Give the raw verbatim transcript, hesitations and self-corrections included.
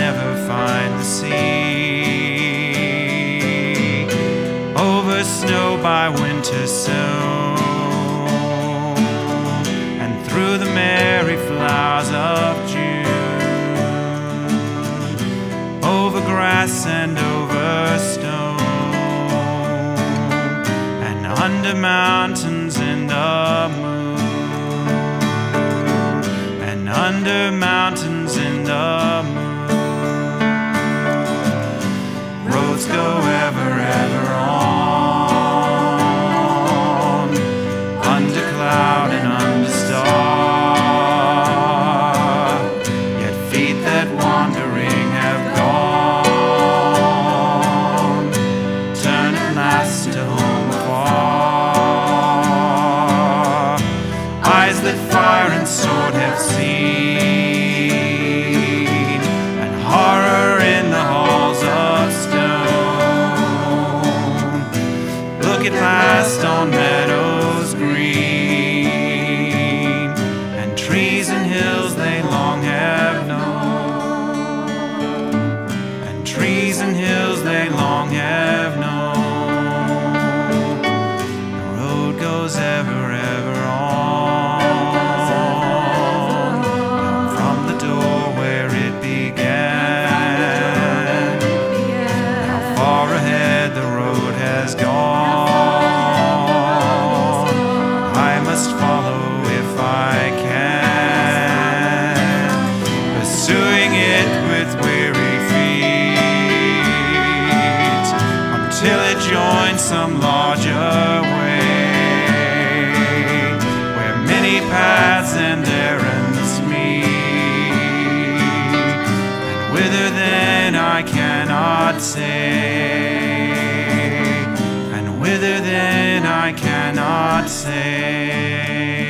never find the sea. Over snow by winter sown, and through the merry flowers of June, over grass and over stone, and under mountains in the moon, and under mountains in the moon. Roads go ever, ever on, under cloud and under star, yet feet that wandering have gone turn at last to home afar. Eyes that fire and sword have seen, and horror in the halls of stone, look at last on meadows green, and trees and hills they long have known, and trees and hills they long have known. The road goes ever, ever on, down from the door where it began. How far ahead the road has gone, I must follow if I can, pursuing it with weary feet, until it joins some larger way, where many paths and errands meet, and whither then I cannot say, and whither then I cannot say.